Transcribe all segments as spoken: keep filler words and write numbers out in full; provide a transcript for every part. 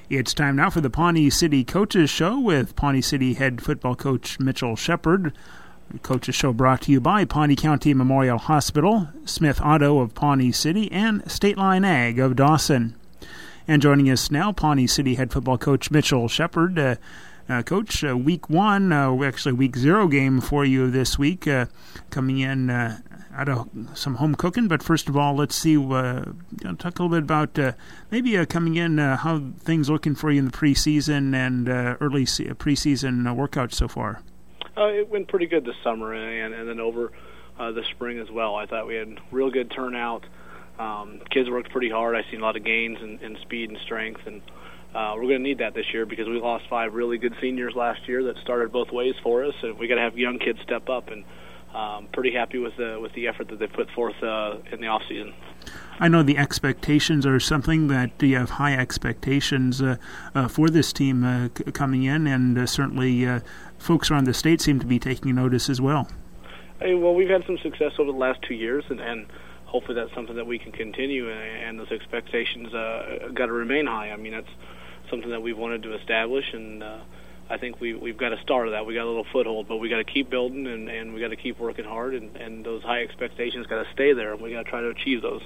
It's time now for the Pawnee City Coaches Show with Pawnee City head football coach Mitchell Shepard. The Coaches Show brought to you by Pawnee County Memorial Hospital, Smith Auto of Pawnee City, and State Line Ag of Dawson. And joining us now, Pawnee City head football coach Mitchell Shepard. Uh, uh, Coach, uh, week one, uh, actually week zero game for you this week, uh, coming in uh, out of some home cooking. But first of all, let's see, uh, talk a little bit about uh, maybe uh, coming in, uh, how things looking for you in the preseason and uh, early se- preseason uh, workouts so far. Uh, it went pretty good this summer and, and then over uh, the spring as well. I thought we had real good turnout. Um, kids worked pretty hard. I've seen a lot of gains in, in speed and strength, and uh, we're going to need that this year because we lost five really good seniors last year that started both ways for us, and we got to have young kids step up. And um, pretty happy with the with the effort that they put forth uh, in the off season. I know the expectations are something that you have high expectations uh, uh, for this team uh, c- coming in, and uh, certainly uh, folks around the state seem to be taking notice as well. Hey, well, we've had some success over the last two years, and, and hopefully that's something that we can continue, and, and those expectations uh, got to remain high. I mean, that's something that we've wanted to establish, and uh, I think we, we've got a start of that. We got a little foothold, but we got to keep building, and, and we got to keep working hard, and, and those high expectations got to stay there, and we got to try to achieve those.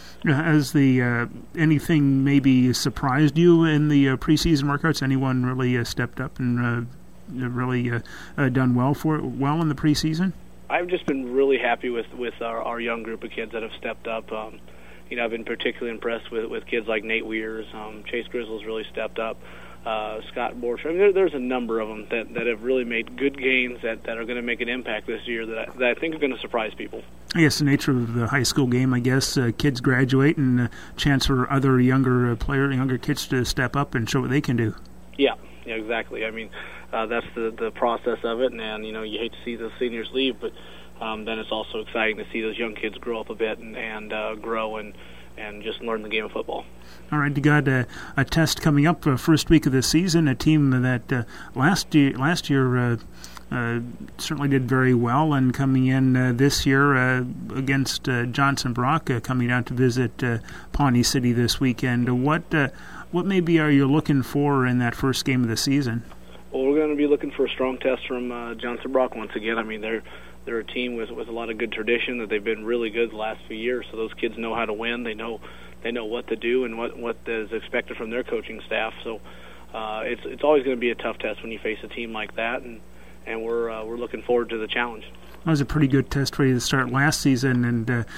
Has the uh, anything maybe surprised you in the uh, preseason workouts? Anyone really uh, stepped up and uh, really uh, uh, done well for well in the preseason? I've just been really happy with with our, our young group of kids that have stepped up. Um, you know, I've been particularly impressed with, with kids like Nate Weirs. Um, Chase Grizzle's really stepped up. Uh, Scott Borch. I mean, there, there's a number of them that, that have really made good gains that, that are going to make an impact this year that I, that I think are going to surprise people. I guess the nature of the high school game, I guess, uh, kids graduate and a chance for other younger uh, players, younger kids to step up and show what they can do. Yeah, yeah, exactly. I mean, uh, that's the, the process of it, and, and, you know, you hate to see the seniors leave, but um, then it's also exciting to see those young kids grow up a bit and, and uh, grow and and just learn the game of football. All right, you got a, a test coming up uh, first week of the season, a team that uh, last year, last year uh, uh, certainly did very well, and coming in uh, this year uh, against uh, Johnson Brock, uh, coming down to visit uh, Pawnee City this weekend. What uh, what maybe are you looking for in that first game of the season? Well, we're going to be looking for a strong test from uh, Johnson Brock once again. I mean, they're They're a team with with a lot of good tradition, that they've been really good the last few years. So those kids know how to win. They know they know what to do and what what is expected from their coaching staff. So uh, it's it's always going to be a tough test when you face a team like that, and and we're uh, we're looking forward to the challenge. That was a pretty good test for you to start last season, and uh,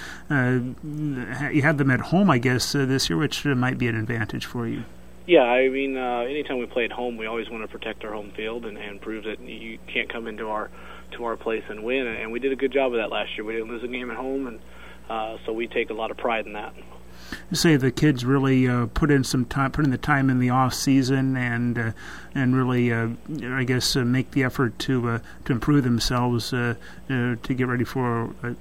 uh, you had them at home, I guess, uh, this year, which might be an advantage for you. Yeah, I mean, uh, anytime we play at home, we always want to protect our home field and, and prove that you can't come into our to our place and win. And we did a good job of that last year. We didn't lose a game at home, and uh, so we take a lot of pride in that. You say the kids really uh, put in some time, put in the time in the off season, and uh, and really, uh, I guess, uh, make the effort to uh, to improve themselves uh, uh, to get ready for uh, uh,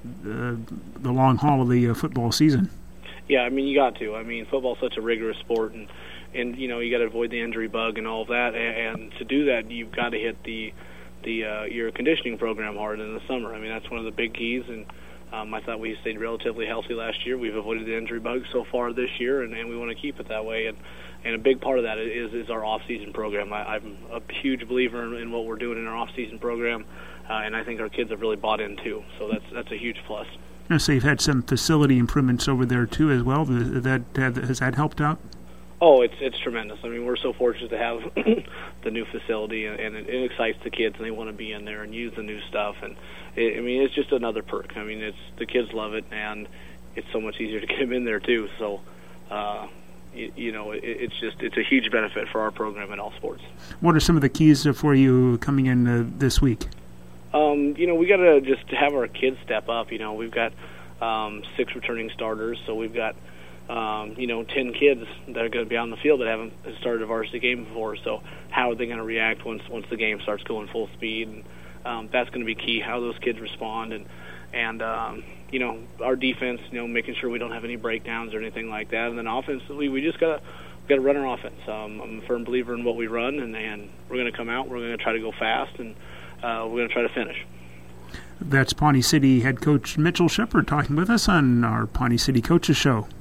the long haul of the uh, football season. Yeah, I mean, you got to. I mean, football's such a rigorous sport, and and you know you got to avoid the injury bug and all of that. And, and to do that, you've got to hit the the uh, your conditioning program hard in the summer. I mean, that's one of the big keys. And um, I thought we stayed relatively healthy last year. We've avoided the injury bug so far this year, and, and we want to keep it that way. And and a big part of that is is our off-season program. I, I'm a huge believer in, in what we're doing in our off-season program, uh, and I think our kids have really bought in too. So that's that's a huge plus. So you've had some facility improvements over there too as well. That, that has that helped out? Oh, it's it's tremendous. I mean, we're so fortunate to have the new facility, and, and it, it excites the kids, and they want to be in there and use the new stuff. And it, I mean, it's just another perk. I mean, it's the kids love it, and it's so much easier to get them in there too. So, uh, you, you know, it, it's just it's a huge benefit for our program in all sports. What are some of the keys for you coming in uh, this week? Um, you know, we got to just have our kids step up. You know, we've got um, six returning starters, so we've got Um, you know, ten kids that are going to be on the field that haven't started a varsity game before. So how are they going to react once once the game starts going full speed? And um, that's going to be key, how those kids respond. And, and um, you know, our defense, you know, making sure we don't have any breakdowns or anything like that. And then offensively, we just got to got to run our offense. Um, I'm a firm believer in what we run, and, and we're going to come out, we're going to try to go fast, and uh, we're going to try to finish. That's Pawnee City head coach Mitchell Shepard talking with us on our Pawnee City Coaches Show.